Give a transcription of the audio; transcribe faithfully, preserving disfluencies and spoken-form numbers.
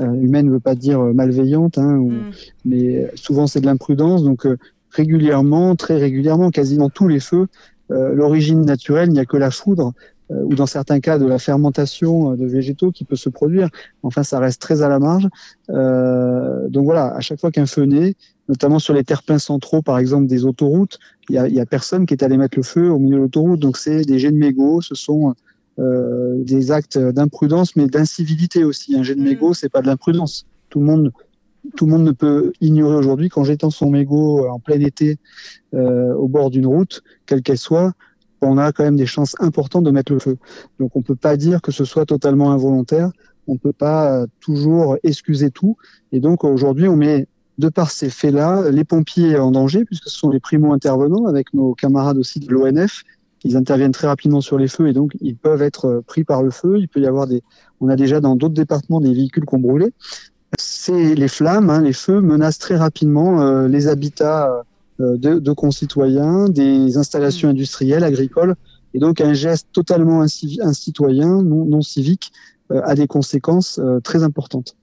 euh, humaine ne veut pas dire malveillante, hein, ou, Mm. mais souvent c'est de l'imprudence. Donc euh, régulièrement, très régulièrement, quasiment tous les feux, euh, l'origine naturelle, il n'y a que la foudre, euh, ou dans certains cas de la fermentation de végétaux qui peut se produire. Enfin, ça reste très à la marge. Euh, donc voilà, à chaque fois qu'un feu naît, notamment sur les terre-pleins centraux, par exemple des autoroutes, il y a, il y a personne qui est allé mettre le feu au milieu de l'autoroute. Donc c'est des jets de mégots, ce sont euh, des actes d'imprudence, mais d'incivilité aussi. Un jet de Mm. mégot, c'est pas de l'imprudence. Tout le monde, tout le monde ne peut ignorer aujourd'hui qu'en jetant son mégot en plein été euh, au bord d'une route, quelle qu'elle soit, on a quand même des chances importantes de mettre le feu. Donc on ne peut pas dire que ce soit totalement involontaire. On ne peut pas toujours excuser tout. Et donc aujourd'hui, on met, de par ces faits-là, les pompiers en danger, puisque ce sont les primo-intervenants avec nos camarades aussi de l'O N F. Ils interviennent très rapidement sur les feux et donc ils peuvent être pris par le feu. Il peut y avoir des, on a déjà dans d'autres départements des véhicules qui ont brûlé. C'est les flammes, hein, les feux menacent très rapidement euh, les habitats euh, de, de concitoyens, des installations Mm. industrielles, agricoles, et donc un geste totalement incitoyen, non, non civique, euh, a des conséquences euh, très importantes.